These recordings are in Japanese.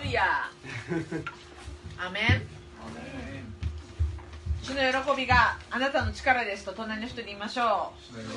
ルヤアメン。主の喜びがあなたの力ですと隣の人に言いましょう。ハ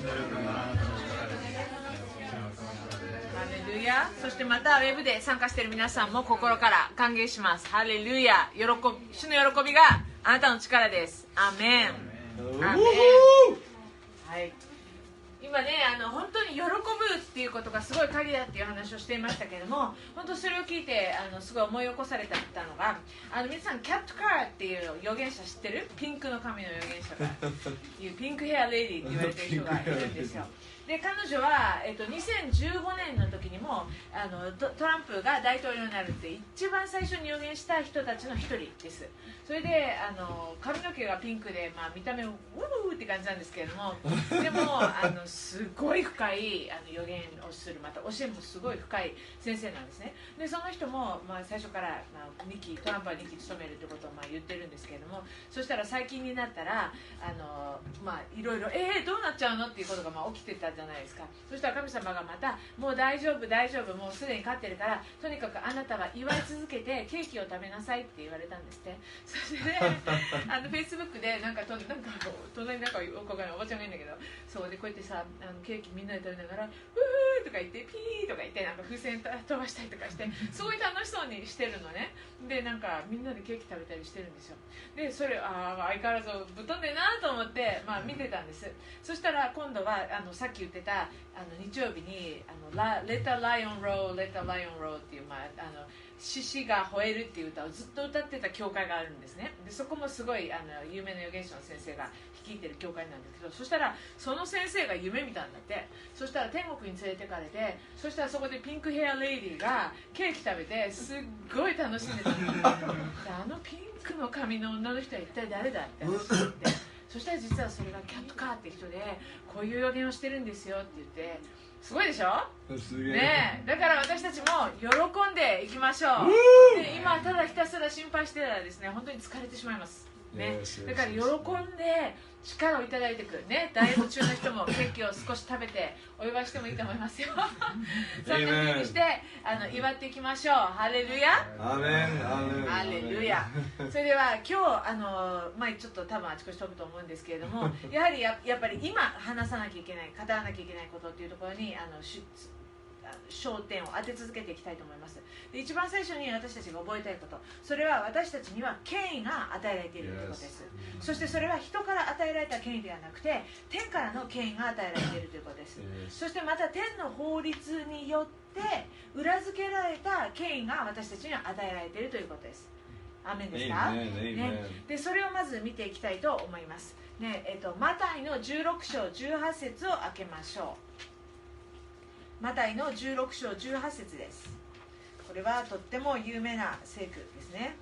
レルヤ。そしてまたウェブで参加している皆さんも心から歓迎します。ハレルヤ。主の喜びがあなたの力です。アメン。アメン。はい。今ね、本当に喜ぶっていうことがすごい鍵だっていう話をしていましたけれども、本当それを聞いてすごい思い起こされたのが、皆さんキャットカーっていう預言者知ってる？ピンクの髪の預言者がいうピンクヘアレディって言われてる人がいるんですよ。で彼女は、2015年の時にもトランプが大統領になるって一番最初に予言した人たちの一人です。それで髪の毛がピンクで、見た目ウーって感じなんですけれども、でもすごい深い予言をする、また教えもすごい深い先生なんですね。でその人も、最初から、トランプは2期務めるということを言ってるんですけれども、そしたら最近になったらいろいろどうなっちゃうのっていうことが起きてたじゃないですか。そしたら神様がまたもう大丈夫大丈夫、もうすでに勝ってるからとにかくあなたは祝い続けてケーキを食べなさいって言われたんですって。そしてねフェイスブックで隣におばちゃんがいるんだけど、そうでこうやってさケーキみんなで食べながらウーとか言ってピーとか言って風船飛ばしたりとかしてすごい楽しそうにしてるのね。でみんなでケーキ食べたりしてるんですよ。でそれ相変わらずぶっ飛んでるなと思って見てたんです。そしたら今度はさっき言ってた日曜日にLet the Lion Roar, Let the Lion Roar っていう獅子が吠えるっていう歌をずっと歌ってた教会があるんですね。でそこもすごい有名な預言者の先生が率いてる教会なんですけど、そしたらその先生が夢見たんだって。そしたら天国に連れてかれて、そしたらそこでピンクヘアレイディがケーキ食べてすっごい楽しんでたんですでピンクの髪の女の人は一体誰だって話になって、そしたら実はそれがキャットカーって人でこういう予言をしてるんですよって言って、すごいでしょね。だから私たちも喜んでいきましょう。で今ただひたすら心配してたらですね、本当に疲れてしまいますね。だから喜んで力をいただいていくね。ダイエット中の人もケーキを少し食べてお祝いしてもいいと思いますよそんな風にして祝っていきましょう。ハレルヤアメンハレルヤ。それでは今日ちょっと多分あちこち飛ぶと思うんですけれどもやはりやっぱり今話さなきゃいけない、語らなきゃいけないことっていうところに焦点を当て続けていきたいと思います。で一番最初に私たちが覚えたいこと、それは私たちには権威が与えられているということです。そしてそれは人から与えられた権威ではなくて天からの権威が与えられているということです。そしてまた天の法律によって裏付けられた権威が私たちには与えられているということです。アーメンですか、ね、でそれをまず見ていきたいと思います、ね。マタイの16章18節を開けましょう。マタイの16章18節です。これはとっても有名な聖句ですね。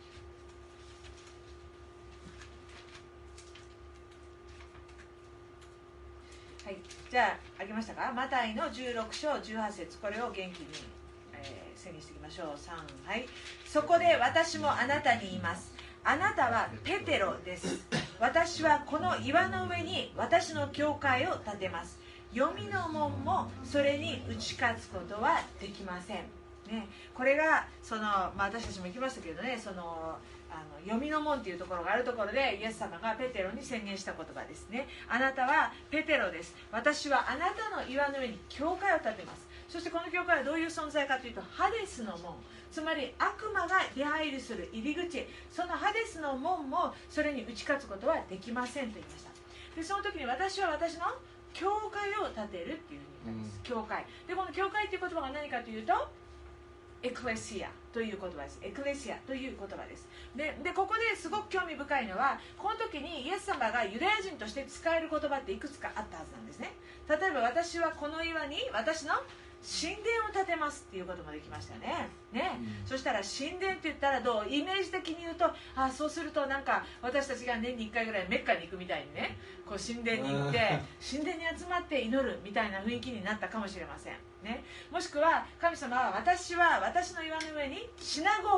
はい、じゃあ開けましたか。マタイの16章18節、これを元気に、宣言していきましょう。3、はい。そこで私もあなたに言います。あなたはペテロです。私はこの岩の上に私の教会を建てます。黄泉の門もそれに打ち勝つことはできません、ね。これが私たちも行きましたけどね、黄泉の門というところがあるところでイエス様がペテロに宣言した言葉ですね。あなたはペテロです。私はあなたの岩の上に教会を建てます。そしてこの教会はどういう存在かというとハデスの門、つまり悪魔が出入りする入り口、そのハデスの門もそれに打ち勝つことはできませんと言いました。でその時に私は私の教会を建てるっていうふうに言ったんです、教会で。この教会という言葉が何かというとエクレシアという言葉です。エクレシアという言葉です。でここですごく興味深いのは、この時にイエス様がユダヤ人として使える言葉っていくつかあったはずなんですね。例えば私はこの岩に私の神殿を建てますっていうこともできましたね。そしたら神殿って言ったらどうイメージ的に言うと、そうするとなんか私たちが年に1回ぐらいメッカに行くみたいにね、こう神殿に行って神殿に集まって祈るみたいな雰囲気になったかもしれませんね。もしくは神様は私の岩の上にシナゴーグ、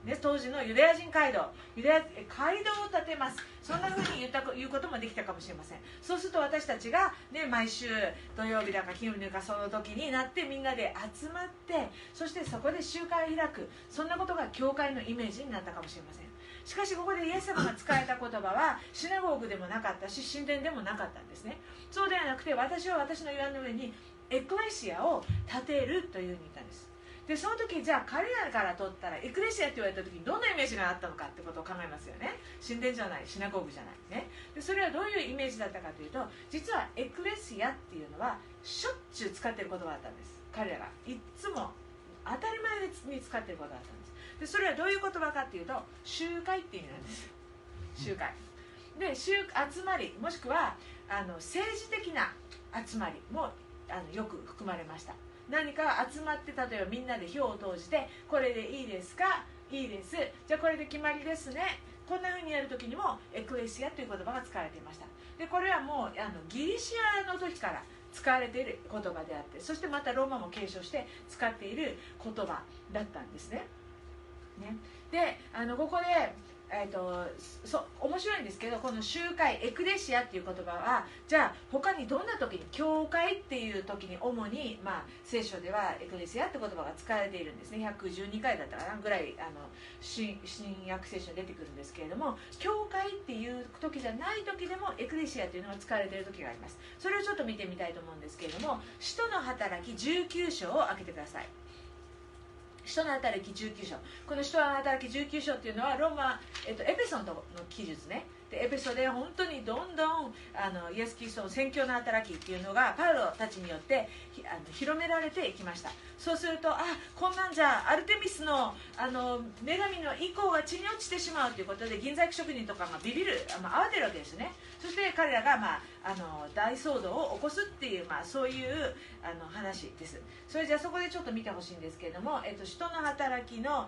ね、当時のユダヤ人街道、街道を建てます。そんな風に言うこともできたかもしれません。そうすると私たちが、ね、毎週土曜日だか金曜日だかその時になってみんなで集まって、そしてそこで集会を開く、そんなことが教会のイメージになったかもしれません。しかしここでイエス様が使えた言葉はシナゴーグでもなかったし神殿でもなかったんですね。そうではなくて、私は私の岩の上にエクレシアを建てるというふうに言ったんです。でその時、じゃあ彼らから取ったらエクレシアって言われた時にどんなイメージがあったのかってことを考えますよね。神殿じゃない、シナゴーグじゃないね。でそれはどういうイメージだったかというと、実はエクレシアっていうのはしょっちゅう使っている言葉だったんです。彼らがいつも当たり前に使っていることだったんです。でそれはどういう言葉かっていうと、集会っていう意味なんですよ。集会で集まり、もしくは政治的な集まりもよく含まれました。何か集まって、例えばみんなで票を投じて、これでいいですか、いいです、じゃあこれで決まりですね、こんな風にやるときにもエクレシアという言葉が使われていました。でこれはもうギリシアの時から使われている言葉であって、そしてまたローマも継承して使っている言葉だったんですね。でここで面白いんですけど、この集会エクレシアっていう言葉は、じゃあ他にどんな時に、教会っていう時に主に、聖書ではエクレシアって言葉が使われているんですね。112回だったかなぐらい新約聖書に出てくるんですけれども、教会っていう時じゃない時でもエクレシアというのが使われている時があります。それをちょっと見てみたいと思うんですけれども、使徒の働き19章を開けてください。使徒の働き19章。この使徒の働き19章っていうのはローマ、エペソの記述ね。でエペソで本当にどんどんイエス・キリストの宣教の働きっていうのがパウロたちによって広められていきました。そうすると、こんなんじゃアルテミスの女神の意向が地に落ちてしまうということで、銀細工職人とかがビビる、慌てるわけですね。そして彼らが、大騒動を起こすっていう、そういう話です。それじゃあそこでちょっと見てほしいんですけれども、使徒の働きの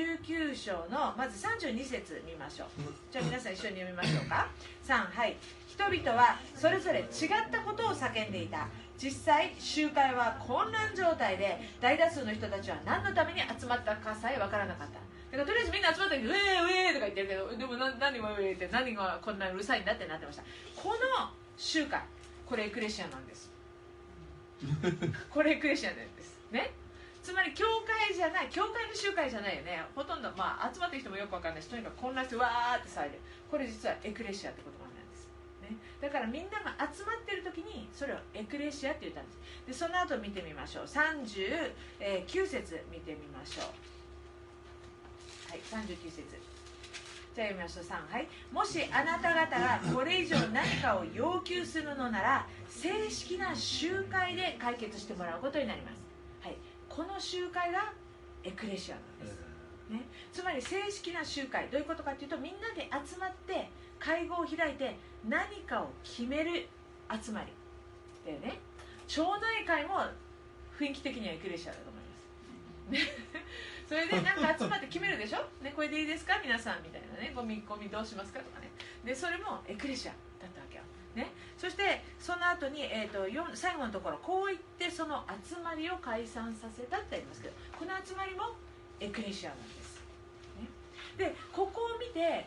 19章のまず32節見ましょう。じゃあ皆さん一緒に読みましょうか。3、はい。人々はそれぞれ違ったことを叫んでいた。実際集会は混乱状態で、大多数の人たちは何のために集まったかさえ分からなかった。だからとりあえずみんな集まったけど、ウェーウェーとか言ってるけど、でも何がウェーって何がこんなうるさいんだってなってました。この集会、これエクレシアなんですこれエクレシアなんですね。つまり教会じゃない、教会の集会じゃないよね。ほとんど、集まってる人もよく分かんないし、とにかく混乱してわーって騒いでる。これ実はエクレシアって言葉なんですね。だからみんなが集まってる時にそれをエクレシアって言ったんです。でその後見てみましょう。39節見てみましょう。はい、39節。じゃあ読みましょう。3、はい。もしあなた方がこれ以上何かを要求するのなら、正式な集会で解決してもらうことになります。はい、この集会がエクレシアなんです、ね、つまり正式な集会、どういうことかというと、みんなで集まって会合を開いて何かを決める集まりだよね。町内会も雰囲気的にはエクレシアだと思います、ね、それでなんか集まって決めるでしょ、ね、これでいいですか皆さんみたいなね、ゴミどうしますかとかね。でそれもエクレシアだったわけよね。そしてその後に、最後のところ、こう言ってその集まりを解散させたってありますけど、この集まりもエクレシアなんです、ね、でここを見て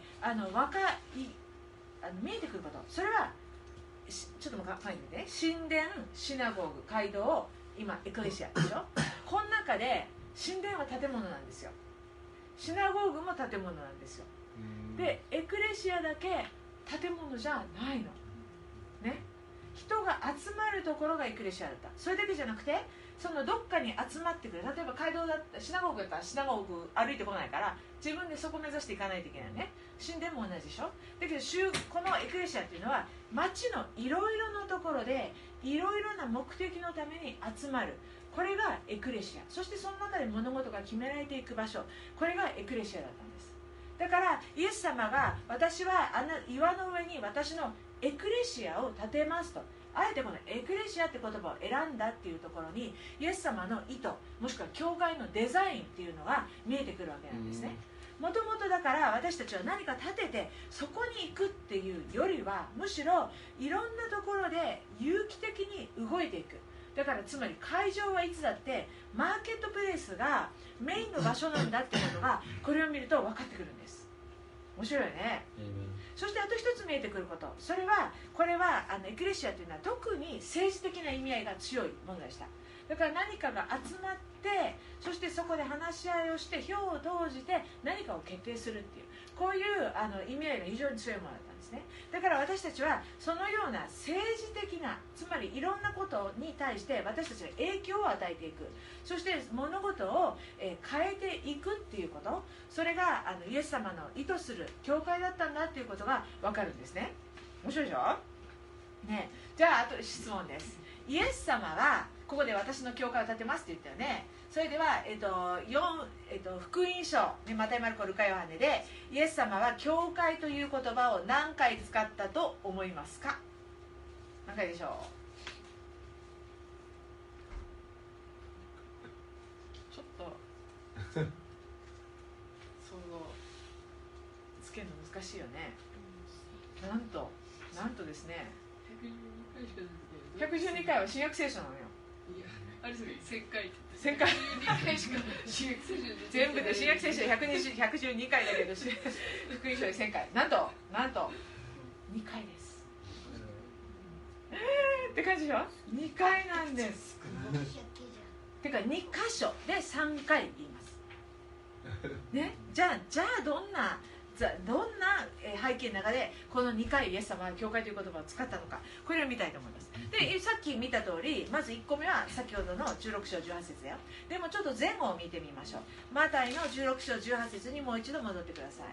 見えてくること、それはちょっと書いてみて。神殿、シナゴーグ、街道、今エクレシアでしょこの中で神殿は建物なんですよ。シナゴーグも建物なんですよ。でエクレシアだけ建物じゃないのね。人が集まるところがエクレシアだった。それだけじゃなくて、そのどっかに集まってくる、例えば街道だったシナゴーグだったらシナゴーグ歩いてこないから自分でそこを目指していかないといけないね。神殿も同じでしょ。だけどこのエクレシアっていうのは街のいろいろなところでいろいろな目的のために集まる、これがエクレシア。そしてその中で物事が決められていく場所、これがエクレシアだったんです。だからイエス様が、私は岩の上に私のエクレシアを建てますと、あえてこのエクレシアって言葉を選んだっていうところに、イエス様の意図、もしくは教会のデザインっていうのが見えてくるわけなんですね。もともとだから私たちは何か建ててそこに行くっていうよりは、むしろいろんなところで有機的に動いていく、 だからつまり会場はいつだってマーケットプレイスがメインの場所なんだってことがこれを見ると分かってくるんです。面白いよね。そしてあと一つ見えてくること、それはこれはエクレシアというのは特に政治的な意味合いが強いものでした。だから何かが集まって、そしてそこで話し合いをして票を投じて何かを決定するっていう、こういう意味合いが非常に強いものだったんですね。だから私たちはそのような政治的な、つまりいろんなことに対して私たちが影響を与えていく、そして物事を変えていくっていうこと、それがイエス様の意図する教会だったんだっていうことが分かるんですね。面白いでしょ、ね、じゃああと質問です。イエス様はここで私の教会を建てますって言ったよね。それでは、福音書、ね、マタイ、マルコ、ルカ、ヨハネでイエス様は教会という言葉を何回使ったと思いますか？何回でしょう？ちょっと想像つけるの難しいよね。なんとですね、112回は新約聖書なのよ。 いや、あれそれ1000回って 1000回 12回しか新約聖書で全部で新約聖書112回だけど福音書で1000回、なんと2回です。って感じでしょ。2回なんです。てか2箇所で3回言いますね。じゃあどんな背景の中でこの2回イエス様は教会という言葉を使ったのか、これを見たいと思います。でさっき見た通り、まず1個目は先ほどの16章18節だよ。でもちょっと前後を見てみましょう。マタイの16章18節にもう一度戻ってください。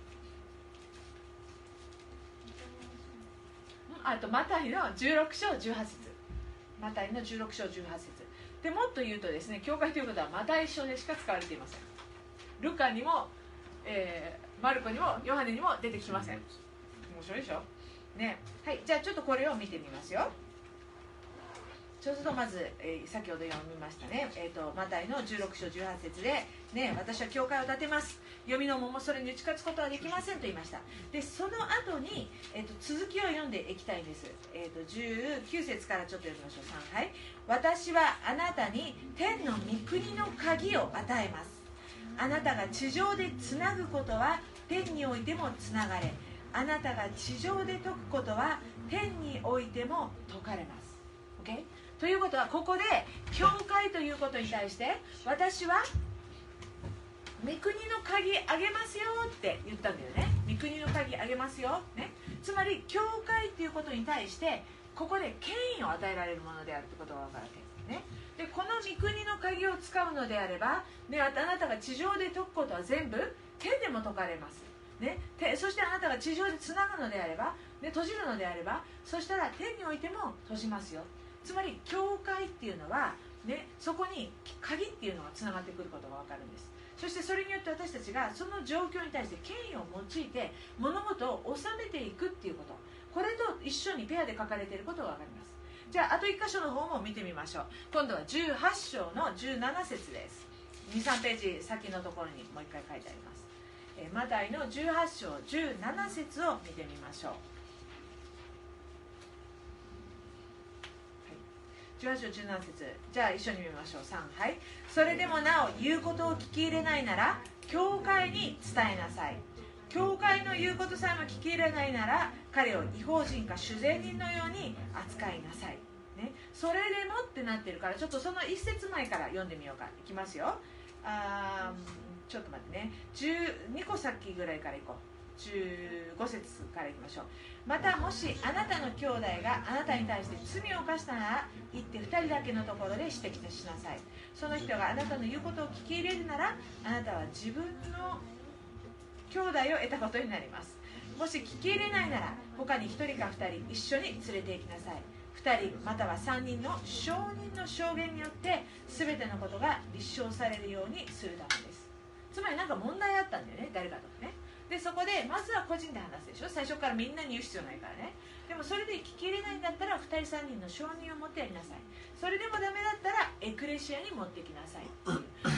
あとマタイの16章18節、マタイの16章18節で、もっと言うとですね、教会ということはマタイ書でしか使われていません。ルカにも、マルコにもヨハネにも出てきません。面白いでしょ、ね。はい、じゃあちょっとこれを見てみますよ。そうするとまず、先ほど読みましたね、マタイの16章18節で、ね、私は教会を建てます、読みのももそれに打ち勝つことはできませんと言いました。でその後に、続きを読んでいきたいんです。19節からちょっと読みましょう。3、はい。私はあなたに天の御国の鍵を与えます。あなたが地上でつなぐことは天においてもつながれ、あなたが地上で解くことは天においても解かれます。 OK？ ということはここで教会ということに対して私は御国の鍵あげますよって言ったんだよね。御国の鍵あげますよ、ね、つまり教会ということに対してここで権威を与えられるものであるということが分かるわけですね。でこの御国の鍵を使うのであれば、ね、あなたが地上で解くことは全部天でも解かれます、ね、そしてあなたが地上でつなぐのであれば、ね、閉じるのであれば、そしたら天においても閉じますよ。つまり教会っていうのは、ね、そこに鍵っていうのがつながってくることが分かるんです。そしてそれによって私たちがその状況に対して権威を用いて物事を収めていくっていうこと、これと一緒にペアで書かれていることが分かります。じゃああと1箇所の方も見てみましょう。今度は18章の17節です。 2,3 ページ先のところにもう一回書いてあります。マタイの18章17節を見てみましょう。18章17節、じゃあ一緒に見ましょう。3、はい。それでもなお言うことを聞き入れないなら教会に伝えなさい。教会の言うことさえも聞き入れないなら彼を違法人か主税人のように扱いなさい、ね、それでもってなってるから、ちょっとその一節前から読んでみようか。いきますよ。ちょっと待ってね、12個先ぐらいからいこう。15節からいきましょう。またもしあなたの兄弟があなたに対して罪を犯したなら行って2人だけのところで指摘しなさい。その人があなたの言うことを聞き入れるならあなたは自分の兄弟を得たことになります。もし聞き入れないなら他に1人か2人一緒に連れて行きなさい。2人または3人の証人の証言によって全てのことが立証されるようにするためです。つまり何か問題あったんだよね、誰かとね。でそこでまずは個人で話すでしょ。最初からみんなに言う必要ないからね。でもそれで聞き入れないんだったら2人3人の証人を持ってやりなさい。それでもダメだったらエクレシアに持ってきなさいっていう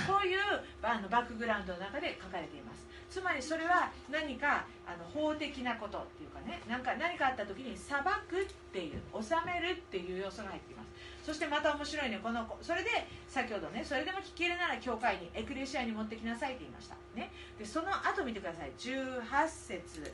こういうバックグラウンドの中で書かれています。つまりそれは何か法的なことっていうかね、何かあった時に裁くっていう、治めるっていう要素が入っています。そしてまた面白いね、それで先ほどね、それでも聞き入れなら教会に、エクレシアに持ってきなさいって言いました、ね、でその後見てください。18節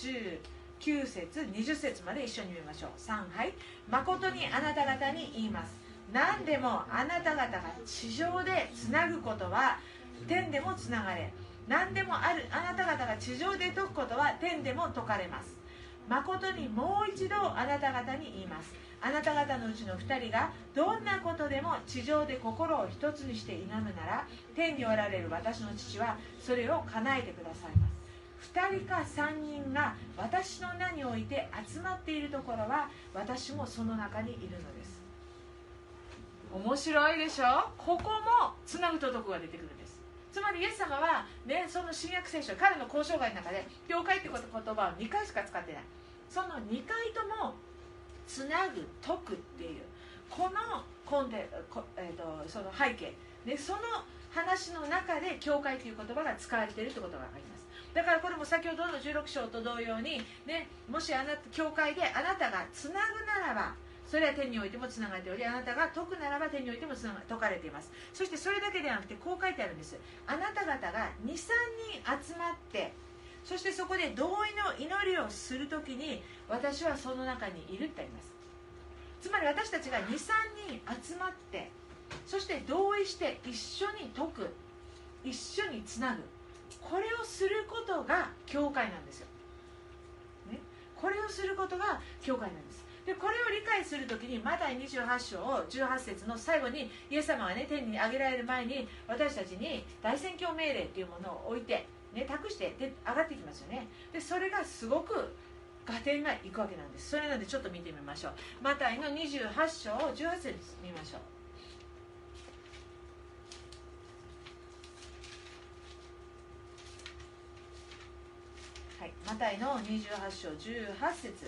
19節20節まで一緒に見ましょう。3、はい。誠にあなた方に言います。何でもあなた方が地上でつなぐことは天でもつながれ、何でもあなた方が地上で解くことは天でも解かれます。誠にもう一度あなた方に言います。あなた方のうちの2人がどんなことでも地上で心を一つにして祈るなら、天におられる私の父はそれを叶えてくださいます。2人か3人が私の名において集まっているところは、私もその中にいるのです。面白いでしょ。ここもつなぐと解くが出てくるんです。つまりイエス様は、ね、その新約聖書、彼の交渉外の中で教会という言葉を2回しか使ってない。その2回ともつなぐ、解くっていうこのその背景、ね、その話の中で教会という言葉が使われているということがあります。だからこれも先ほどの16章と同様に、ね、もし教会であなたがつなぐならばそれは天においてもつながっており、あなたが解くならば天においても解かれています。そしてそれだけではなくてこう書いてあるんです。あなた方が 2,3 人集まって、そしてそこで同意の祈りをするときに私はその中にいるってあります。つまり私たちが 2,3 人集まって、そして同意して一緒に解く、一緒につなぐ、これをすることが教会なんですよ、ね、これをすることが教会なんです。でこれを理解するときにマタイ28章18節の最後にイエス様が、ね、天に上げられる前に私たちに大宣教命令というものを置いて、ね、託してで上がってきますよね。でそれがすごく合点がいくわけなんです。それなのでちょっと見てみましょう。マタイの28章18節見ましょう。はい、マタイの28章18節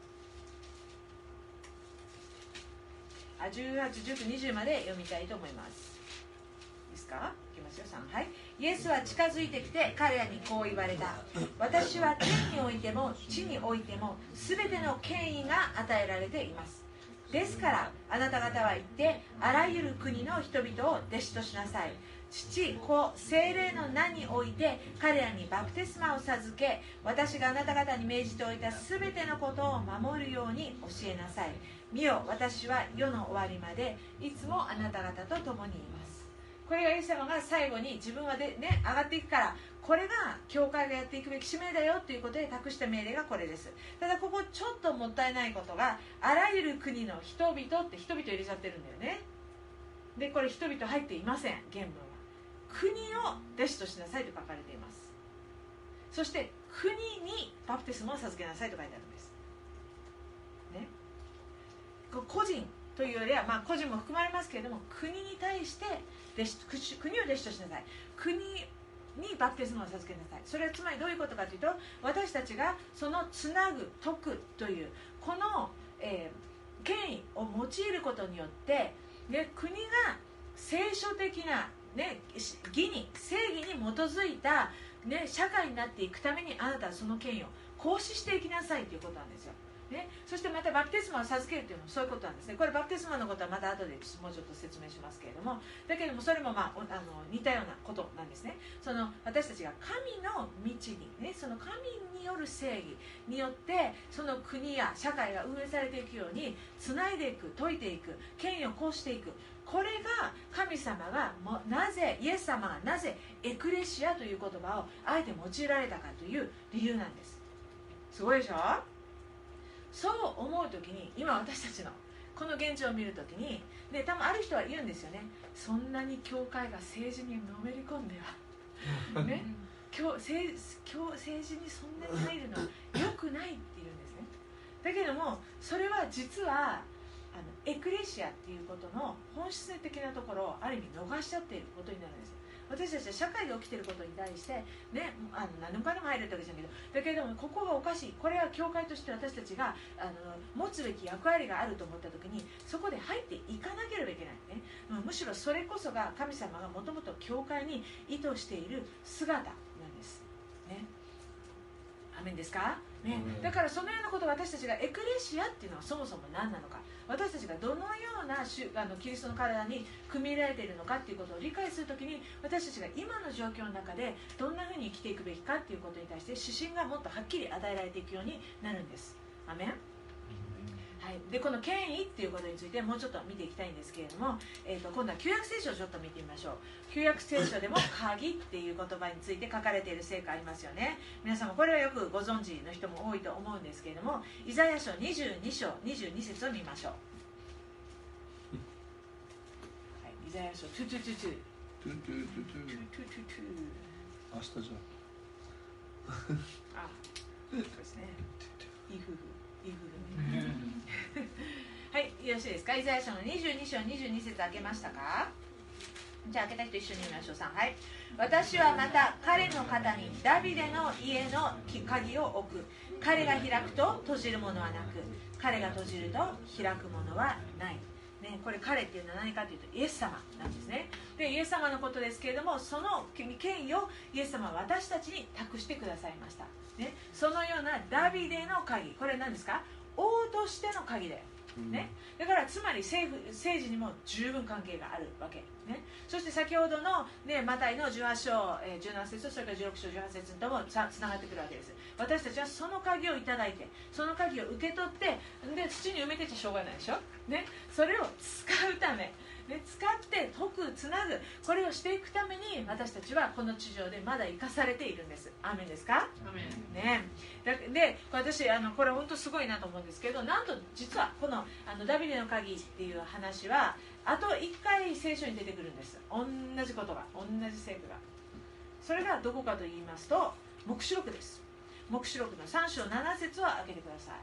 18、19、20まで読みたいと思います。いいですか？いきますよ。3、はい。イエスは近づいてきて彼らにこう言われた。私は天においても地においても全ての権威が与えられています。ですからあなた方は行ってあらゆる国の人々を弟子としなさい。父、子、聖霊の名において彼らにバプテスマを授け、私があなた方に命じておいた全てのことを守るように教えなさい。見よ、私は世の終わりまでいつもあなた方と共にいます。これがイエス様が最後に自分は上がっていくから、これが教会がやっていくべき使命だよということで託した命令がこれです。ただここちょっともったいないことが、あらゆる国の人々って人々入れちゃってるんだよね。でこれ人々入っていません。原文は国を弟子としなさいと書かれています。そして国にバプテスマを授けなさいと書いてあるんです、ね、個人というよりは、個人も含まれますけれども、国に対して国を弟子としなさい。国にバプテスマを授けなさい。それはつまりどういうことかというと、私たちがそのつなぐ、解くというこの、権威を用いることによって、国が聖書的な、義に正義に基づいた、社会になっていくために、あなたはその権威を行使していきなさいということなんですよ。そしてまたバプテスマを授けるというのもそういうことなんですね。これバプテスマのことはまた後でもうちょっと説明しますけれども、だけどもそれも似たようなことなんですね。その私たちが神の道に、その神による正義によってその国や社会が運営されていくようにつないでいく、解いていく、権威を行使していく。これが神様がイエス様がなぜエクレシアという言葉をあえて用いられたかという理由なんです。すごいでしょ。そう思うときに、今私たちのこの現状を見るときに、多分ある人は言うんですよね。そんなに教会が政治にのめり込んでは政治にそんなに入るのは良くないって言うんですね。だけどもそれは実はエクレシアっていうことの本質的なところをある意味逃しちゃっていることになるんです。 私たちは社会で起きていることに対して、ね、何でもかんでも入るってわけじゃないけど、だけれどもここがおかしい、これは教会として私たちが持つべき役割があると思った時にそこで入っていかなければいけない、ね、むしろそれこそが神様がもともと教会に意図している姿なんです、ね、アメンですか、ね、だからそのようなことを私たちがエクレシアっていうのはそもそも何なのか、私たちがどのようなキリストの体に組み入れられているのかっていうことを理解するときに、私たちが今の状況の中でどんなふうに生きていくべきかっていうことに対して指針がもっとはっきり与えられていくようになるんです。アメン。はい、でこの権威っていうことについてもうちょっと見ていきたいんですけれども、今度は旧約聖書をちょっと見てみましょう。旧約聖書でも鍵っていう言葉について書かれている聖句ありますよね。皆様これはよくご存知の人も多いと思うんですけれども、イザヤ書22章22節を見ましょう。はい、イザヤ書トゥトゥトゥトゥトゥトゥトゥトゥ明日じゃあ、そうですね。いい夫婦いい夫婦はい、よろしいですか。イザヤ書の22章22節開けましたか。じゃあ開けた人一緒に見ましょう。3、はい。私はまた彼の肩にダビデの家の鍵を置く。彼が開くと閉じるものはなく、彼が閉じると開くものはない、ね、これ彼っていうのは何かというとイエス様なんですね。でイエス様のことですけれども、その権威をイエス様は私たちに託してくださいました、ね、そのようなダビデの鍵、これ何ですか。王としての鍵だよ、ね、だからつまり政治にも十分関係があるわけ、ね、そして先ほどの、ね、マタイの18章17節とそれから16章18節ともつながってくるわけです。私たちはその鍵をいただいて、その鍵を受け取って、で土に埋めてちゃしょうがないでしょ、ね、それを使うため、ね、使って解くつなぐ、これをしていくために私たちはこの地上でまだ生かされているんです。アーメンですか。 アメン、 ね、で私これ本当すごいなと思うんですけど、なんと実はこのダビデの鍵っていう話はあと1回聖書に出てくるんです。同じことが、同じ聖句が。それがどこかと言いますと黙示録です。黙示録の3章7節を開けてください。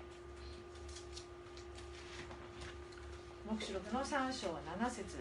黙示録の3章7節。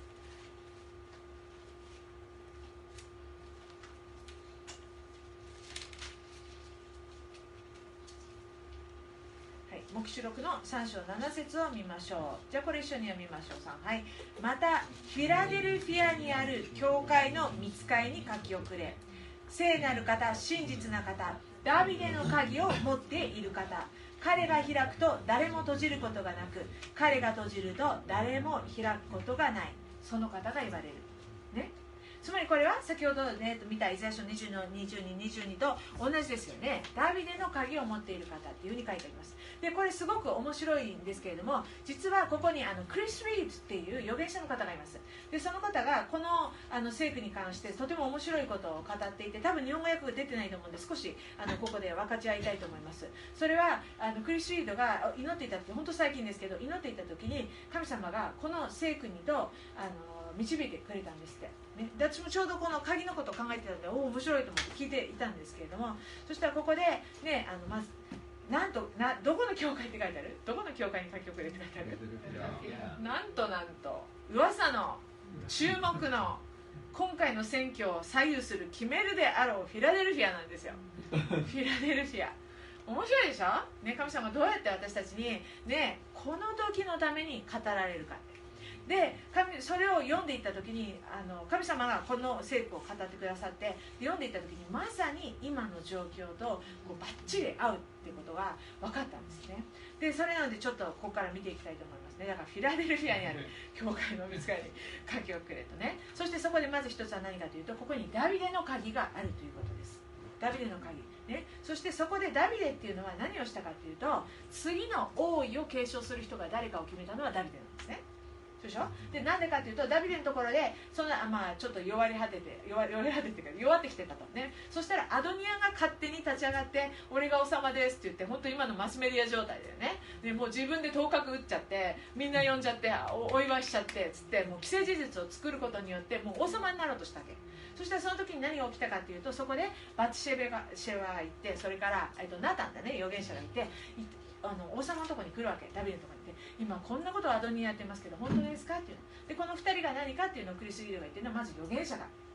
黙示録の3章7節を見ましょう。じゃあこれ一緒に読みましょう。3、はい。またフィラデルフィアにある教会の御使いに書き送れ。聖なる方、真実な方、ダビデの鍵を持っている方、彼が開くと誰も閉じることがなく、彼が閉じると誰も開くことがない、その方が言われる、ね、つまりこれは先ほど、ね、見たイザヤ書20の22、22と同じですよね。ダビデの鍵を持っている方っていうふうに書いてあります。でこれすごく面白いんですけれども、実はここにクリス・リードっていう預言者の方がいます。でその方がこの聖句に関してとても面白いことを語っていて、多分日本語訳が出てないと思うんで少しここで分かち合いたいと思います。それはクリス・リードが祈っていた時、本当最近ですけど祈っていた時に神様がこの聖句にと導いてくれたんですって、ね、で私もちょうどこの鍵のことを考えてたので面白いと思って聞いていたんですけれども、そしたらここで、ね、まずどこの教会って書いてある？どこの教会に書き送れって書いてある？なんと噂の注目の今回の選挙を左右する決めるであろうフィラデルフィアなんですよ。フィラデルフィア面白いでしょ、ね、神様がどうやって私たちに、ね、この時のために語られるかで、それを読んでいった時に神様がこの聖句を語ってくださって読んでいった時にまさに今の状況とバッチリ合うってことが分かったんですね。でそれなのでちょっとここから見ていきたいと思いますね。だからフィラデルフィアにある教会の御使いに書きをくれとね。そしてそこでまず一つは何かというと、ここにダビデの鍵があるということです。ダビデの鍵、ね、そしてそこでダビデっていうのは何をしたかというと、次の王位を継承する人が誰かを決めたのはダビデなんですね。でしょ。でなんでかというとダビデのところでちょっと弱ってきてたとね。そしたらアドニアが勝手に立ち上がって俺が王様ですって言って、本当今のマスメディア状態だよね。でもう自分で頭角打っちゃってみんな呼んじゃってお祝いしちゃってつって、もう既成事実を作ることによってもう王様になろうとしたわけ。そしたらその時に何が起きたかというと、そこでバツシェバがいて、それからナタンだね、預言者がいて王様のところに来るわけ。ダビデのところにいて、今こんなことをアドニアやってますけど本当ですかっていうので、この2人が何かっていうのをクリス・リードが言ってるのは、まず預言者が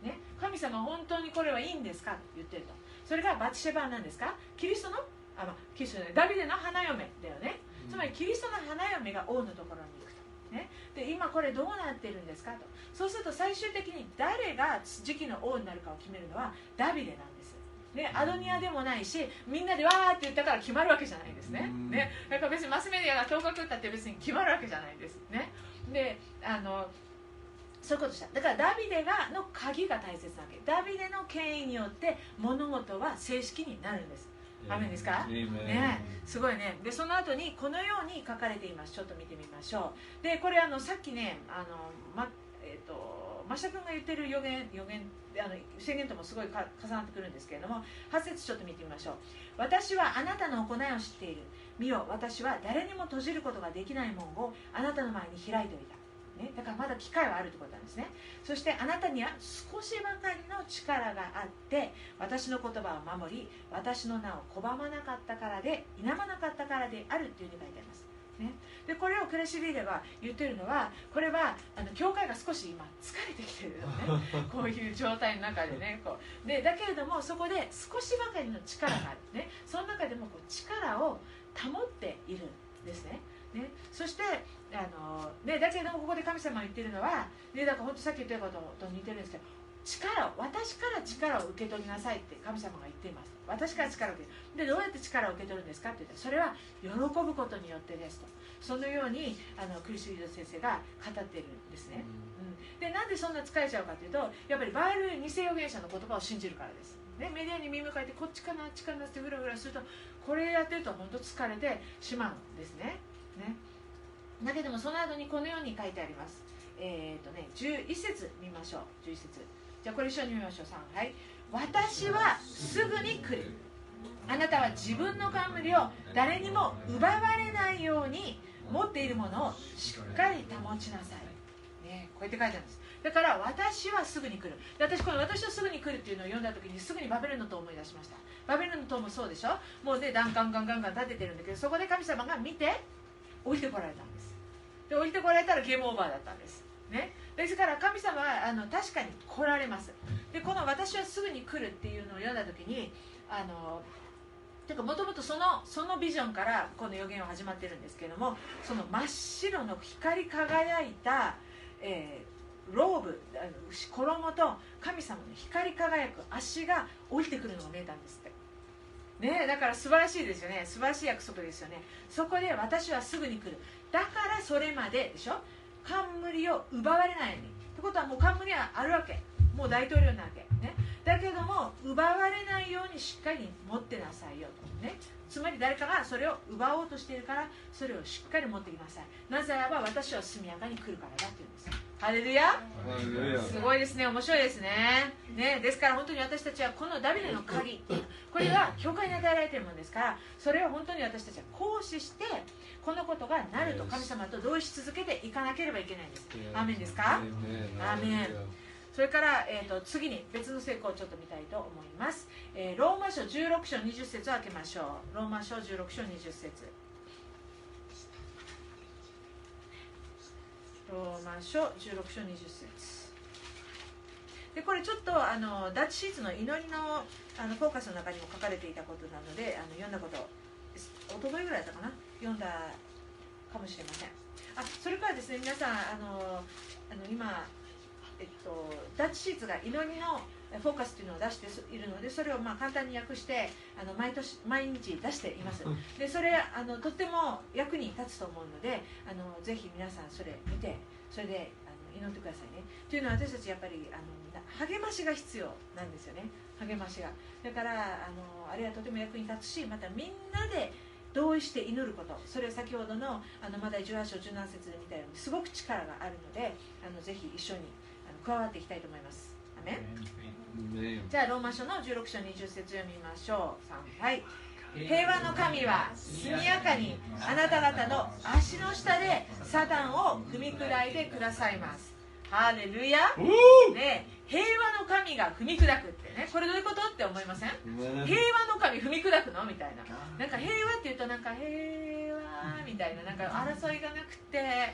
ね、神様は本当にこれはいいんですかと言ってると。それがバツシェバは何ですか？キリストのキリストね、ダビデの花嫁だよね。つまりキリストの花嫁が王のところに行くと、ね、で今これどうなってるんですかと。そうすると最終的に誰が次期の王になるかを決めるのはダビデなんです、ね、アドニアでもないし、みんなでわーって言ったから決まるわけじゃないですね。だから別にマスメディアが頭角打ったって別に決まるわけじゃないですね。でそういうことした。だからダビデの鍵が大切なわけ。ダビデの権威によって物事は正式になるんです。アメンですか、ね、すごいね。でその後にこのように書かれています。ちょっと見てみましょう。でこれさっきねマシャ君が言ってる宣言ともすごい重なってくるんですけれども、8節ちょっと見てみましょう。私はあなたの行いを知っている。見よ、私は誰にも閉じることができない門をあなたの前に開いておいた、ね、だからまだ機会はあるということなんですね。そしてあなたには少しばかりの力があって私の言葉を守り私の名を拒まなかったからで否まなかったからであるというふうに書いてあります、ね、でこれをクレシリーダが言ってるのは、これは教会が少し今疲れてきてるのねこういう状態の中でねでだけれどもそこで少しばかりの力がある、ね、その中でも力を保っているんですね。そしてだけれどもここで神様が言っているのは、だから本当さっき言ったことと似てるんですけど、私から力を受け取りなさいって神様が言っています。私から力を受け取る。でどうやって力を受け取るんですかって言ったら、それは喜ぶことによってですと。そのようにクリス・リード先生が語っているんですね、でなんでそんな疲れちゃうかというと、やっぱりバール偽預言者の言葉を信じるからです、ね、メディアに耳を変えてこっちかなあっちかなってフラフラすると、これやってると本当疲れてしまうんですね。だけどもその後にこのように書いてあります。11節見ましょう。11節じゃあこれ一緒に見ましょう。3、はい。私はすぐに来る。あなたは自分の冠を誰にも奪われないように持っているものをしっかり保ちなさい、ね、こうやって書いてあるんです。だから私はすぐに来る。で私この私はすぐに来るっていうのを読んだ時にすぐにバベルの塔を思い出しました。バベルの塔もそうでしょ。もうね弾丸ガンガン立ててるんだけど、そこで神様が見て降りてこられたんです。で降りてこられたらゲームオーバーだったんです、ね、ですから神様は確かに来られます。でこの私はすぐに来るっていうのを読んだ時にもともとそのビジョンからこの予言は始まってるんですけども、その真っ白の光り輝いた、ローブ衣と神様の光り輝く足が降りてくるのが見えたんですって、ね、だから素晴らしいですよね。素晴らしい約束ですよね。そこで私はすぐに来る。だからそれまででしょ、冠を奪われないようにってことはもう冠はあるわけ、もう大統領なわけ、ね、だけども奪われないようにしっかり持ってなさいよと、ね、つまり誰かがそれを奪おうとしているからそれをしっかり持ってきなさい。なぜならば私は速やかに来るからだって言うんです。ハレルヤ。すごいですね。面白いですね。ですから本当に私たちはこのダビデの鍵、これは教会に与えられているものですから、それを本当に私たちは行使してこのことがなると神様と同意し続けていかなければいけないんです。アーメンですか。アーメン。それから、次に別の成功をちょっと見たいと思います。ローマ書16章20節を開けましょう。ローマ書16章20節。ローマ書16章20節で、これちょっとダッチシーツの祈りのフォーカスの中にも書かれていたことなので読んだことおとといぐらいだったかな、読んだかもしれません。それからですね、皆さん今ダッチシーツが祈りのフォーカスというのを出しているので、それを簡単に訳して毎日出しています。でそれとっても役に立つと思うのでぜひ皆さんそれ見て、それで祈ってくださいね。というのは私たちやっぱり励ましが必要なんですよね。励ましがだからあれはとても役に立つし、またみんなで同意して祈ること、それは先ほどのマタイ18章17節で見たようにすごく力があるのでぜひ一緒に加わっていきたいと思います。アメン。じゃあローマ書の16章20節読みましょう。3、はい。平和の神は速やかにあなた方の足の下でサタンを踏み砕いてくださいます。ハレルヤ、ね、平和の神が踏み砕くってね、これどういうことって思いません？平和の神踏み砕くのみたいな、なんか平和っていうとなんか平和みたいな、なんか争いがなくて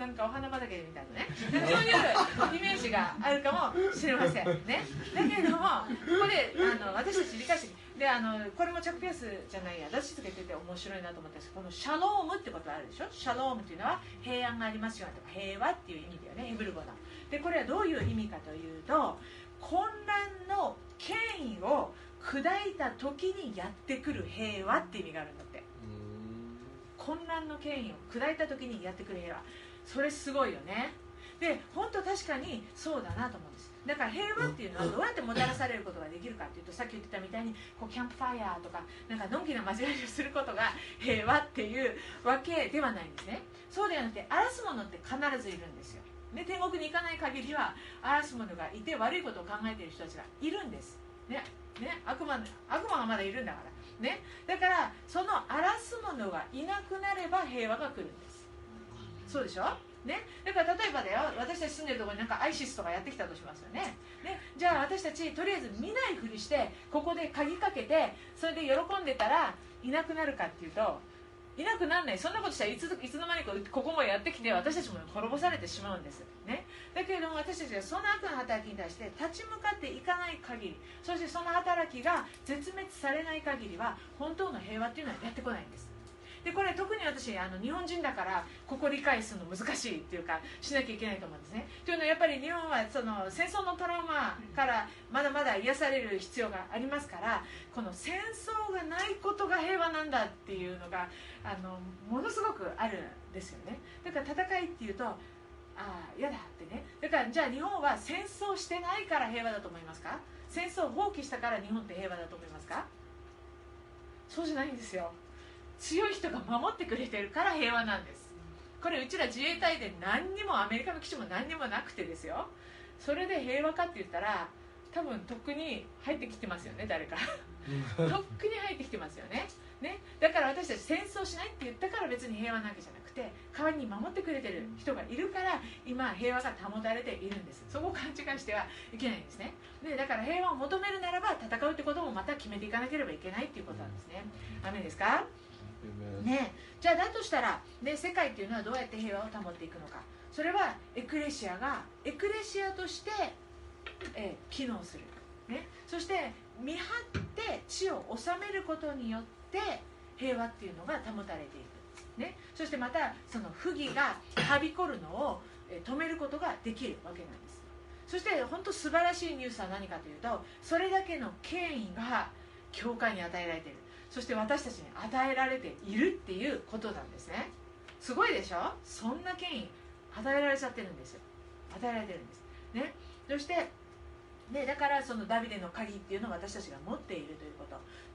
なんかお花畑で見たのね、そういうイメージがあるかもしれませんね。だけれどもここで私たち理解してでこれもチャック・ピアスじゃないや、私とか言ってて面白いなと思ったんですけど、このシャロームってことがあるでしょ。シャロームっていうのは平安がありますよとか平和っていう意味だよね、ヘブル語の。でこれはどういう意味かというと、混乱の権威を砕いた時にやってくる平和って意味があるんだって。混乱の権威を砕いた時にやってくる平和、それすごいよね。で本当確かにそうだなと思うんです。だから平和っていうのはどうやってもたらされることができるかっていうと、さっき言ってたみたいにこうキャンプファイヤーとかなんかのんきな交わりをすることが平和っていうわけではないんですね。そうではなくて、荒らす者って必ずいるんですよ、ね、天国に行かない限りは荒らす者がいて悪いことを考えている人たちがいるんですね。悪魔がまだいるんだからね。だからその荒らす者がいなくなれば平和が来るんです。そうでしょね、だから例えばだよ、私たち住んでるところになんかアイシスとかやってきたとしますよね。じゃあ私たちとりあえず見ないふりしてここで鍵かけてそれで喜んでたらいなくなるかっていうと、いなくならない。そんなことしたらいつの間にかここもやってきて私たちも滅ぼされてしまうんですね。だけれども私たちがその悪の働きに対して立ち向かっていかない限り、そしてその働きが絶滅されない限りは本当の平和っていうのはやってこないんです。でこれ特に私日本人だからここ理解するの難しいっていうかしなきゃいけないと思うんですね。というのはやっぱり日本はその戦争のトラウマからまだまだ癒される必要がありますから、この戦争がないことが平和なんだっていうのがものすごくあるんですよね。だから戦いっていうと嫌だってね。だからじゃあ日本は戦争してないから平和だと思いますか？戦争を放棄したから日本って平和だと思いますか？そうじゃないんですよ。強い人が守ってくれてるから平和なんです。これうちら自衛隊で何にもアメリカの基地も何にもなくてですよ、それで平和かって言ったら多分とっくに入ってきてますよね、誰かとっくに入ってきてますよね。だから私たち戦争しないって言ったから別に平和なわけじゃなくて、代わりに守ってくれてる人がいるから今平和が保たれているんです。そこを勘違いしてはいけないんですね。だから平和を求めるならば戦うってこともまた決めていかなければいけないっていうことなんですね。アメンですかね。じゃあだとしたら、世界っていうのはどうやって平和を保っていくのか。それはエクレシアがエクレシアとして、機能する、そして見張って地を治めることによって平和っていうのが保たれていく、そしてまたその不義がはびこるのを止めることができるわけなんです。そして本当素晴らしいニュースは何かというと、それだけの権威が教会に与えられている、そして私たちに与えられているっていうことなんですね。すごいでしょ。そんな権威与えられちゃってるんですよ。与えられてるんですね。そしてだからそのダビデの鍵っていうのを私たちが持っているということ、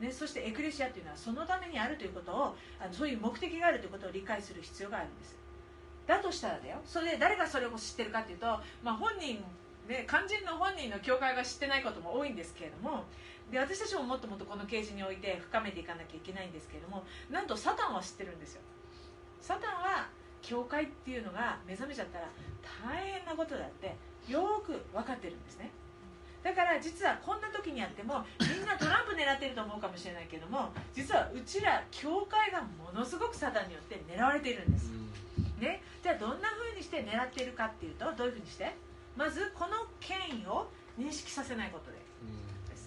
そしてエクレシアっていうのはそのためにあるということをそういう目的があるということを理解する必要があるんです。だとしたらだよ、それで誰がそれを知ってるかっていうと、本人肝心の本人の教会が知ってないことも多いんですけれども、で私たちももっともっとこの啓示において深めていかなきゃいけないんですけれども、なんとサタンは知ってるんですよ。サタンは教会っていうのが目覚めちゃったら大変なことだってよく分かってるんですね。だから実はこんな時にやってもみんなトランプ狙ってると思うかもしれないけども、実はうちら教会がものすごくサタンによって狙われているんです、じゃあどんな風にして狙っているかっていうと、どういう風にして、まずこの権威を認識させないことです。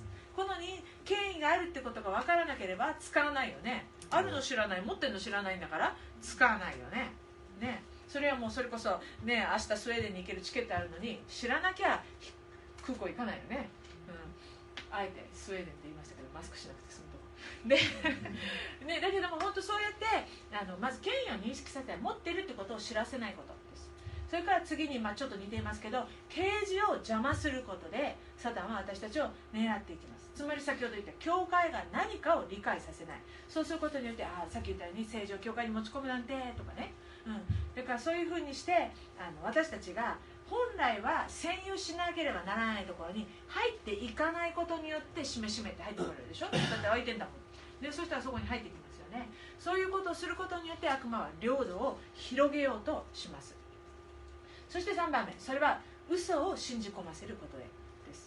この権威があるってことが分からなければ使わないよね。あるの知らない、持ってるの知らないんだから使わないよね。それはもうそれこそ明日スウェーデンに行けるチケットあるのに知らなきゃ空港行かないよね、あえてスウェーデンって言いましたけどマスクしなくて済むとでだけども本当そうやってまず権威を認識させて持ってるってことを知らせないことです。それから次にちょっと似ていますけど、啓示を邪魔することでサタンは私たちを狙っていきます。つまり先ほど言った教会が何かを理解させない。そうすることによってさっき言ったように政治を教会に持ち込むなんてとかね、だからそういうふうにして私たちが本来は占有しなければならないところに入っていかないことによってしめしめって入ってこれるでしょ。だって空いてんだもん。でそしたらそこに入ってきますよね。そういうことをすることによって悪魔は領土を広げようとします。そして3番目、それは嘘を信じ込ませることです。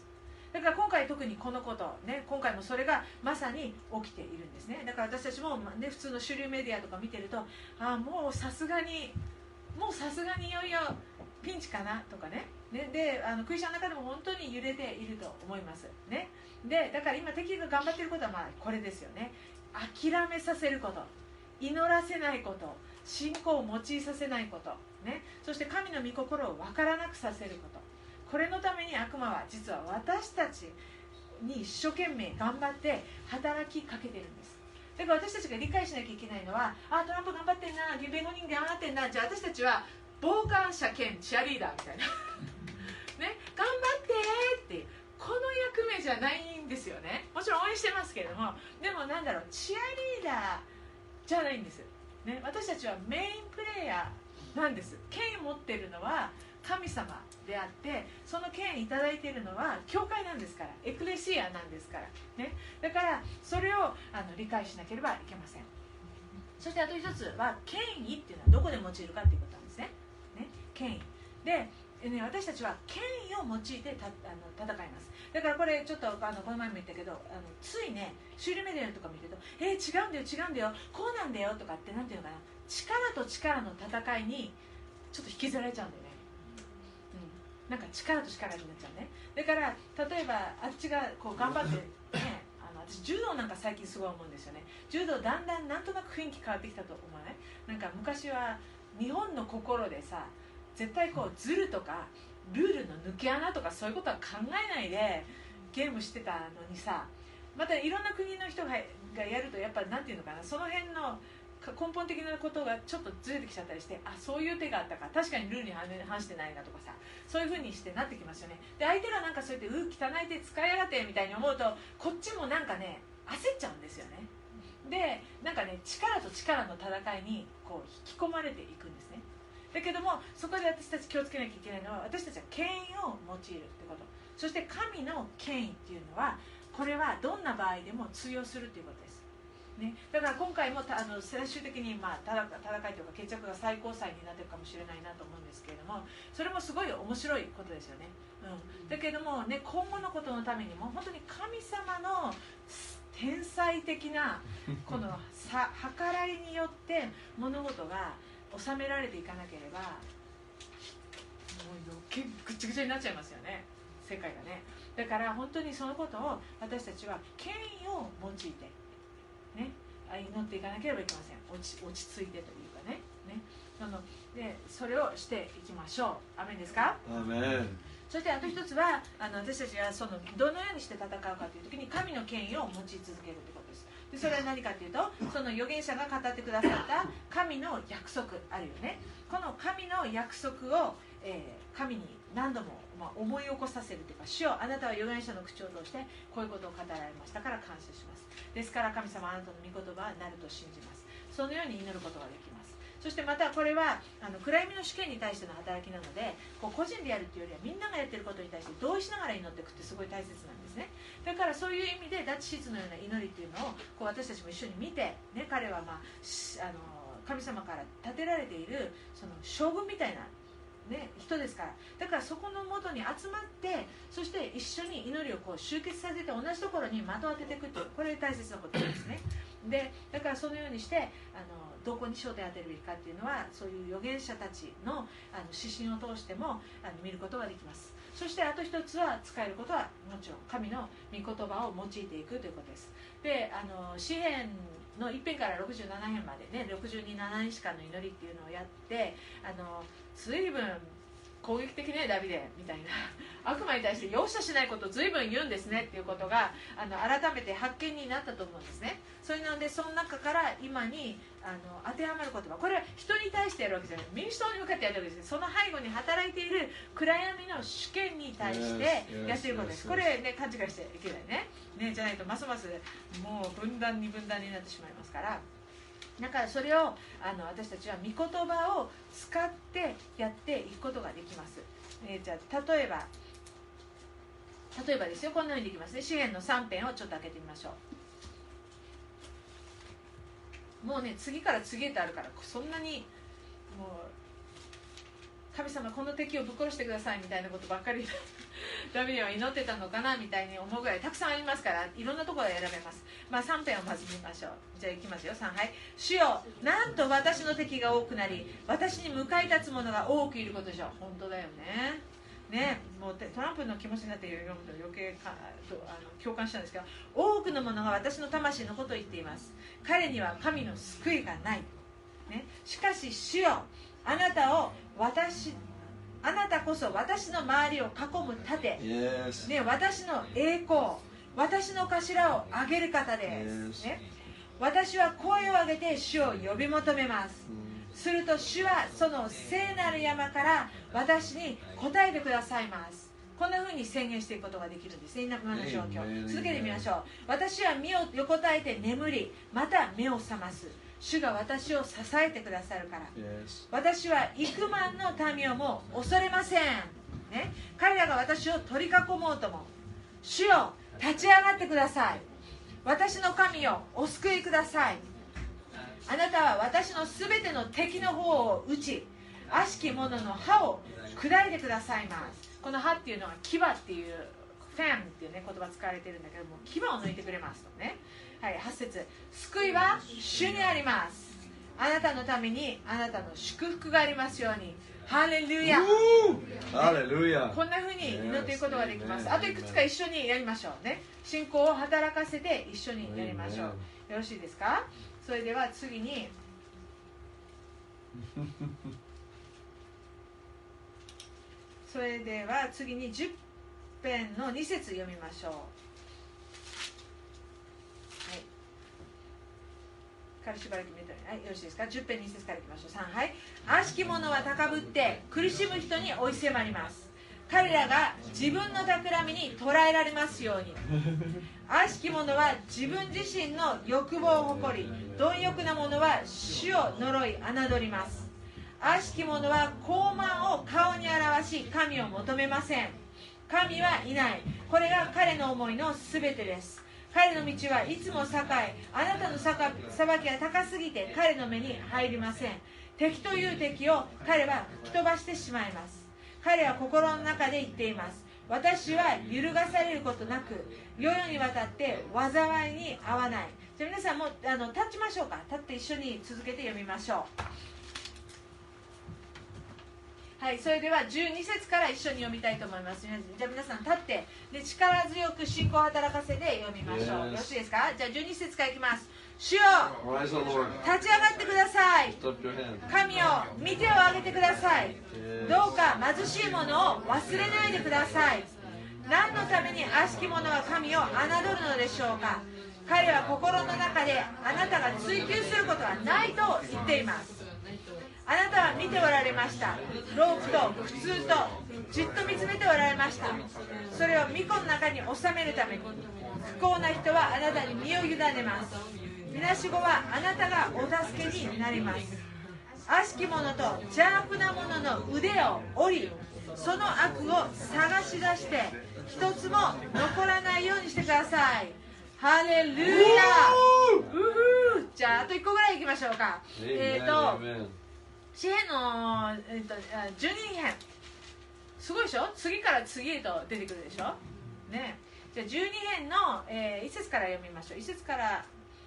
だから今回特にこのこと、今回もそれがまさに起きているんですね。だから私たちも、普通の主流メディアとか見てるともうさすがにもうさすがにいよいよピンチかなとかね。でクリスチャンの中でも本当に揺れていると思いますね。でだから今敵が頑張っていることはまあこれですよね。諦めさせること、祈らせないこと、信仰を用いさせないこと、ね、そして神の御心を分からなくさせること、これのために悪魔は実は私たちに一生懸命頑張って働きかけてるんです。だから私たちが理解しなきゃいけないのは、トランプ頑張ってんな、弁護人頑張ってんな、じゃあ私たちは傍観者兼チアリーダーみたいなね、頑張ってってこの役目じゃないんですよね。もちろん応援してますけれども、でもなんだろう、チアリーダーじゃないんです、ね、私たちはメインプレイヤーなんです。権威を持っているのは神様であって、その権威いただいているのは教会なんですから、エクレシアなんですから、ね、だからそれを理解しなければいけません。そしてあと一つは権威っていうのはどこで用いるかっていうことなんですね。権威で私たちは権威を用いて戦います。だからこれちょっとこの前も言ったけど、ついね修理メディアとか見ると違うんだよ違うんだよこうなんだよとかって、なんていうのかな、力と力の戦いにちょっと引きずられちゃうんだよね。なんか力と力になっちゃうね。だから例えばあっちがこう頑張ってね私柔道なんか最近すごい思うんですよね。柔道だんだんなんとなく雰囲気変わってきたと思わない？なんか昔は日本の心でさ、絶対こうズルとかルールの抜け穴とかそういうことは考えないでゲームしてたのにさ、またいろんな国の人がやるとやっぱなんていうのかな、その辺の根本的なことがちょっとずれてきちゃったりして、そういう手があったか、確かにルールに反してないなとかさ、そういう風にしてなってきますよね。で相手がなんかそうやって汚い手使いやがってみたいに思うと、こっちもなんかね焦っちゃうんですよね。でなんかね、力と力の戦いにこう引き込まれていくんですね。だけどもそこで私たち気をつけなきゃいけないのは、私たちは権威を用いるってこと、そして神の権威っていうのは、これはどんな場合でも通用するということです、ね、だから今回も最終的に、戦いというか決着が最高裁になってるかもしれないなと思うんですけれども、それもすごい面白いことですよね、だけども、ね、今後のことのためにも本当に神様の天才的なこの計らいによって物事が収められていかなければ、もう余計ぐっちゃぐちゃになっちゃいますよね、世界がね。だから本当にそのことを私たちは権威を用いてね、祈っていかなければいけません。落ち着いてというかね、でそれをしていきましょう。アメンですか？ アメン。 そしてあと一つは私たちがどのようにして戦うかという時に神の権威を用い続けるということです。でそれは何かというと、その預言者が語ってくださった神の約束あるよね。この神の約束を、神に何度も、思い起こさせるというか、主よあなたは預言者の口を通してこういうことを語られましたから感謝します。ですから神様、あなたの御言葉はなると信じます。そのように祈ることができます。そしてまたこれは暗闇の試験に対しての働きなので、個人でやるというよりはみんながやっていることに対して同意しながら祈っていくってすごい大切なんですね。だからそういう意味で脱出のような祈りというのを私たちも一緒に見て、ね、彼は、神様から立てられているその将軍みたいな人ですから、だからそこの元に集まって、そして一緒に祈りを集結させて同じところに的を当てていくという、これ大切なことですね。でだからそのようにしてどこに焦点を当てるべきかっていうのは、そういう預言者たちの指針を通しても見ることができます。そしてあと一つは、使えることはもちろん神の御言葉を用いていくということです。で詩編の1編から67編までね、62、7日間の祈りっていうのをやって、随分攻撃的ね、ダビデみたいな悪魔に対して容赦しないことを随分言うんですねっていうことが改めて発見になったと思うんですね。それなので、その中から今に当てはまる言葉、これは人に対してやるわけじゃない、民主党に向かってやるわけですね。その背後に働いている暗闇の主権に対してやっていることです。これね、勘違いしていけないね、じゃないとますますもう分断になってしまいますから。だからそれを私たちは御言葉を使ってやっていくことができます。じゃあ例えばですよ、こんなふうにできますね。詩編の3編をちょっと開けてみましょう。もうね、次から次へとあるから、そんなにもう神様この敵をぶっ殺してくださいみたいなことばっかりダビデは祈ってたのかなみたいに思うぐらいたくさんありますから、いろんなところで選べます。3編をまず見ましょう。じゃあいきますよ。3、はい。主よ、なんと私の敵が多くなり、私に向かい立つ者が多くいることでしょう。本当だよね。もうトランプの気持ちになって読むと余計共感したんですけど、多くの者が私の魂のことを言っています。彼には神の救いがない、しかし主よ、あなたこそ私の周りを囲む盾、私の栄光、私の頭を上げる方です、私は声を上げて主を呼び求めます。すると主はその聖なる山から私に答えてくださいます。こんな風に宣言していくことができるんですね、今の状況。続けてみましょう。私は身を横たえて眠り、また目を覚ます。主が私を支えてくださるから。私は幾万の民をも恐れません、彼らが私を取り囲もうとも、主よ、立ち上がってください。私の神をお救いください。あなたは私のすべての敵の方を打ち、悪しき者の歯を砕いてくださいます。この歯っていうのは牙っていう、ファンっていう、言葉使われてるんだけども、牙を抜いてくれますとね。はい、8節、救いは主にあります。あなたのためにあなたの祝福がありますように。ハレルヤ、こんな風に祈っていくことができます。あといくつか一緒にやりましょうね。信仰を働かせて一緒にやりましょう。よろしいですか。それでは次に10編の2節読みましょう。からしばらく見て、はい、よろしいですか。10編2節からいきましょう。3、はい。悪しき者は高ぶって苦しむ人に追い迫ります。彼らが自分の企みに捉えられますように。悪しき者は自分自身の欲望を誇り、貪欲な者は主を呪い侮ります。悪しき者は傲慢を顔に表し、神を求めません。神はいない。これが彼の思いのすべてです。彼の道はいつも栄え、あなたの裁きは高すぎて彼の目に入りません。敵という敵を彼は吹き飛ばしてしまいます。彼は心の中で言っています。私は揺るがされることなく、世々にわたって災いに遭わない。じゃあ皆さんも立ちましょうか。立って一緒に続けて読みましょう。はい、それでは12節から一緒に読みたいと思います。じゃあ皆さん立ってで力強く信仰を働かせて読みましょう。よろしいですか。じゃあ12節からいきます。主よ、立ち上がってください。神よ、見てを上げてください。どうか貧しい者を忘れないでください。何のために悪しき者は神を侮るのでしょうか。彼は心の中であなたが追求することはないと言っています。あなたは見ておられました。労苦と苦痛とじっと見つめておられました。それを御子の中に収めるために、不幸な人はあなたに身を委ねます。みなしごはあなたがお助けになります。悪しき者と邪悪な者の腕を折り、その悪を探し出して一つも残らないようにしてください。ハレルヤ。じゃああと1個ぐらいいきましょうか。詩編の、12編すごいでしょ。次から次へと出てくるでしょ、ね、じゃあ12編の、1節から読みましょう。1節から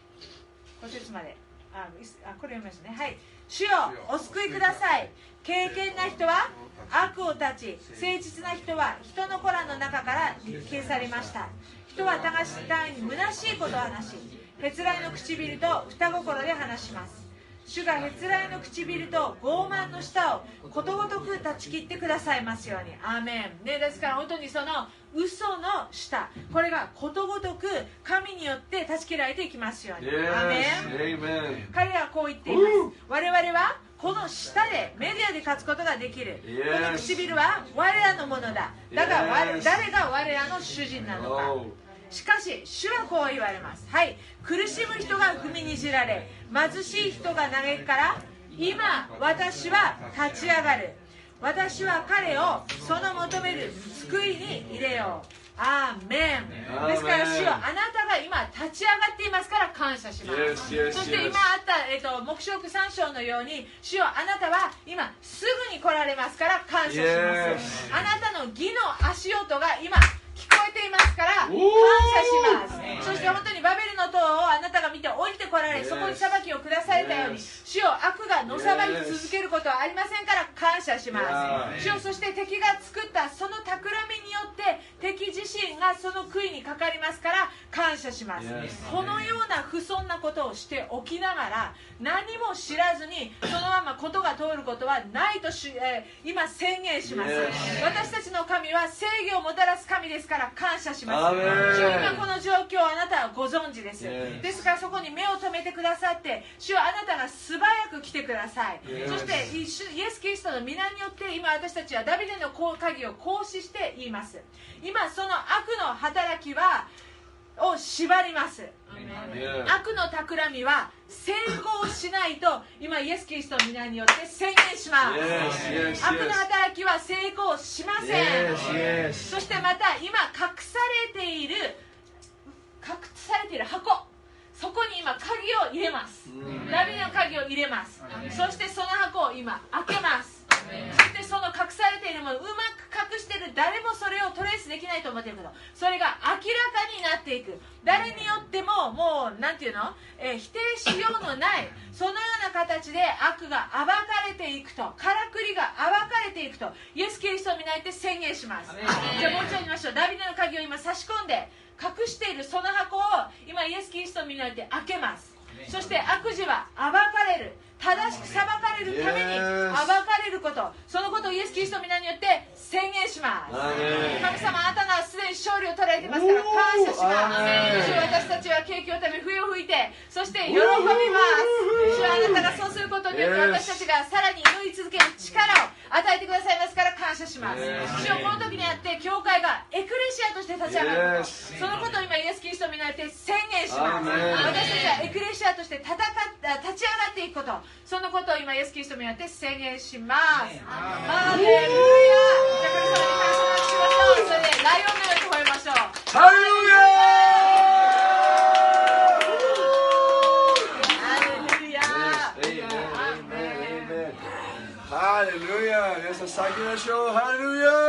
5節までこれ読みますね。はい。主よ、お救いください。敬虔な人は悪を断ち、誠実な人は人の子らの中から消されました。人は互いに虚しいことを話し、へつらいの唇と双心で話します。主がへつらいの唇と傲慢の舌をことごとく断ち切ってくださいますように。アーメン、ね、ですから本当にその嘘の舌、これがことごとく神によって断ち切られていきますように。アーメン。彼らはこう言っています。我々はこの舌でメディアで勝つことができる。この唇は我らのものだ。だが誰が我らの主人なのか。しかし主はこう言われます。はい。苦しむ人が踏みにじられ、貧しい人が嘆くから、今私は立ち上がる。私は彼をその求める救いに入れよう。 アーメン。ですから主よ、あなたが今立ち上がっていますから感謝します。そして今あった、黙示録3章のように、主よ、あなたは今すぐに来られますから感謝します。あなたの義の足音が今聞こえていますから感謝します。そして本当にバベルの塔をあなたが見て降りてこられ、そこに裁きを下されたように、主よ、悪がのさばり続けることはありませんから感謝します。主よ、そして敵が作ったその企みによって敵自身がその悔いにかかりますから感謝します。このような不遜なことをしておきながら、何も知らずにそのままことが通ることはないと今宣言します。私たちの神は正義をもたらす神ですから感謝します。主よ、今この状況をあなたはご存知です。ですからそこに目を留めてくださって、主よ、あなたが素早く来てください。そしてイエス・キリストの皆によって今私たちはダビデの鍵を行使して言います。今その悪の働きを縛ります。悪の企みは成功しないと今イエス・キリストの皆によって宣言します。悪の働きは成功しません。そしてまた今隠されている箱、そこに今鍵を入れます。ダビデの鍵を入れます。そしてその箱を今開けます。そしてその隠されているものをうまく隠している、誰もそれをトレースできないと思っているけど、それが明らかになっていく。誰によってももうなんていうの、否定しようのないそのような形で悪が暴かれていくと、からくりが暴かれていくとイエス・キリストを見ないて宣言します。じゃあもう一度言いましょう。ダビデの鍵を今差し込んで隠しているその箱を今イエス・キリストを見ないて開けます。そして悪事は暴かれる、正しく裁かれるために暴かれること、そのことをイエス・キリストの皆によって宣言します。神様、あなたがすでに勝利を捉えていますから感謝します。主、私たちは景気を食べ笛を吹いて、そして喜びます。主はあなたがそうすることによって私たちがさらに祈り続ける力を与えてくださいますから感謝します。主よ、この時にあって教会がエクレシアとして立ち上がること、そのことを今イエス・キリストを見られて宣言します。私たちはエクレシアとして立ち上がっていくこと、そのことを今イエス・キリストによって宣言します。ハレルヤ。じゃあ神様に感謝をしましょう。それでライオンのように吠えましょう。 ハレルヤ。ハレルヤ。皆さん叫びましょう。ハレルヤ。